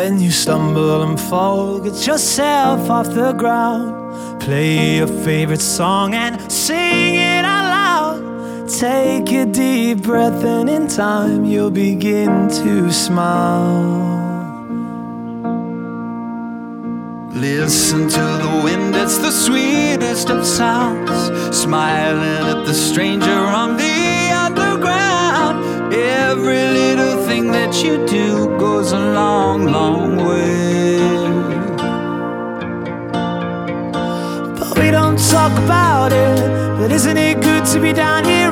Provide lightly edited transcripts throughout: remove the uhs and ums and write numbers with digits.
When you stumble and fall, get yourself off the ground. Play your favorite song and sing it out loud. Take a deep breath and in time you'll begin to smile. Listen to the wind, it's the sweetest of sounds. Smiling at the stranger on the underground. Every little thing that you do goes a long, long way. But we don't talk about it. But isn't it good to be down here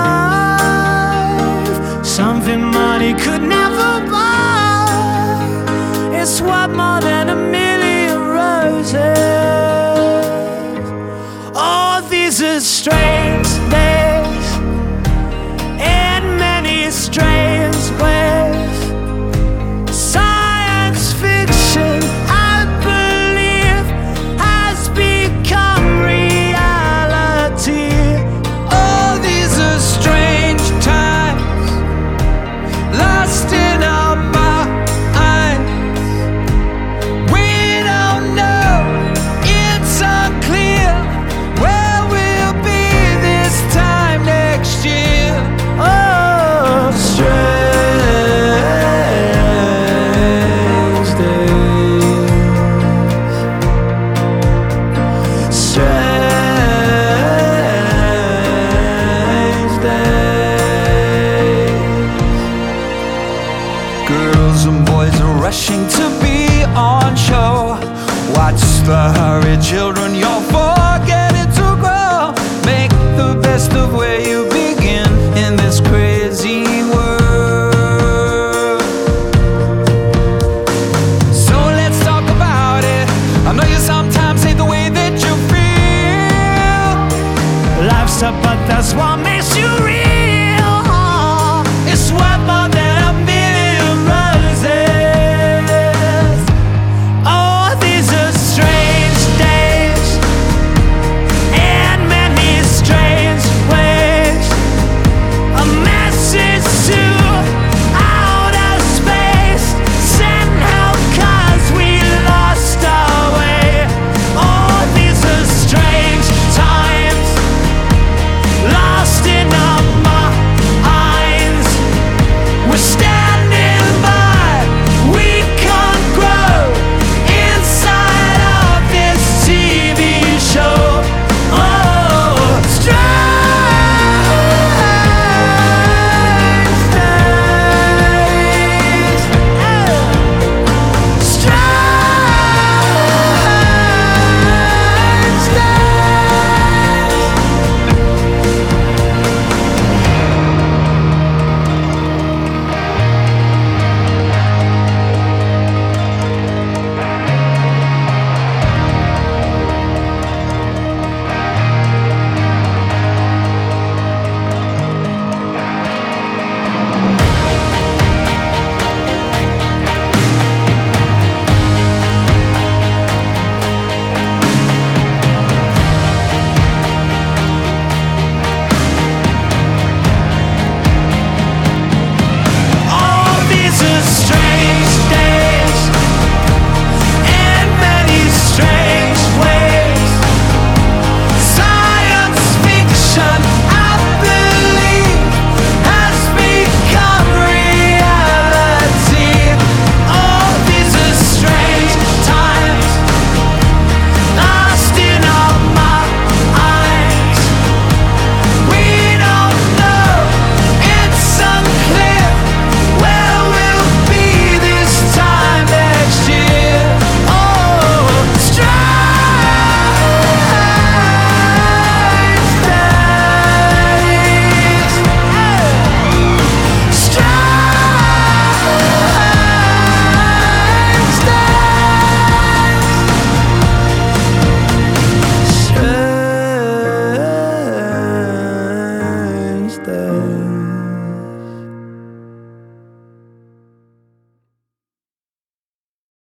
alive? Something money could never buy. It's worth more than a million roses. Oh, these are strange days in many strange ways. Science fiction, I believe, has become reality. Oh, these are strange times, lost in our minds. We don't know, it's unclear where we'll be this time next year. Oh, strange days, strange days. Girls and boys are rushing to be on show. Watch the hurried children, you're forgetting to grow. Make the best of where you begin in this crazy world. So let's talk about it. I know you sometimes hate the way that you feel. Life's up, but that's what makes you real.